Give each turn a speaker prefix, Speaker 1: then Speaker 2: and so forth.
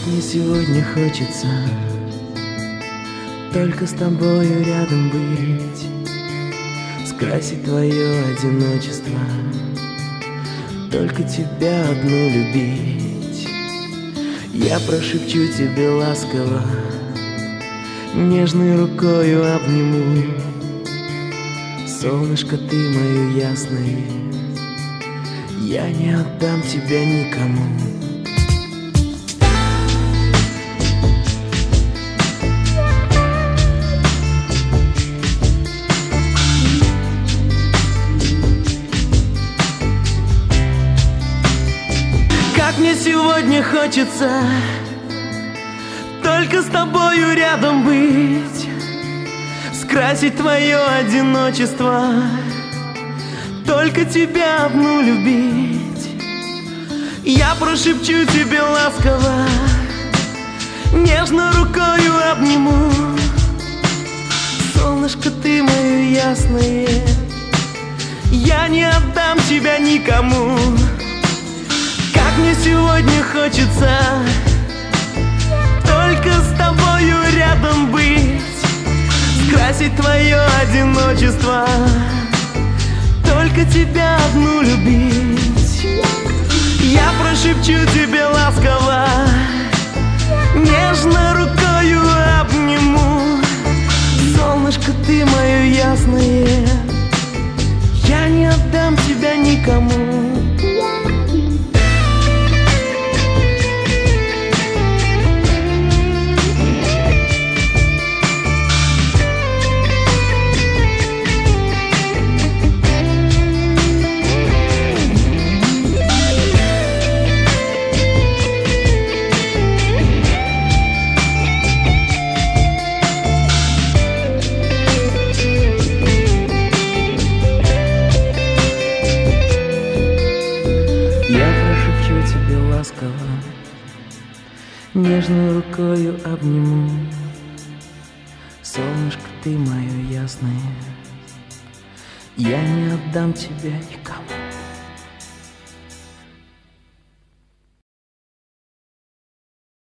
Speaker 1: мне сегодня хочется только с тобою рядом быть, скрасить твое одиночество, только тебя одну любить. Я прошепчу тебе ласково, нежной рукою обниму. Солнышко, ты мое ясное, я не отдам тебя никому. Как мне сегодня хочется только с тобою рядом быть, скрасить твое одиночество, только тебя одну любить. Я прошепчу тебе ласково, нежно рукою обниму. Солнышко, ты мое ясное, я не отдам тебя никому. Как мне сегодня хочется только с тобою рядом быть, скрасить твое одиночество, только тебя одну любить. Я прошепчу тебе ласково, нежно рукою обниму. Солнышко, ты мое ясное, я не отдам тебя никому. Я прошепчу тебе ласково, нежной рукою обниму. Солнышко, ты мое ясное, я не отдам тебя никому.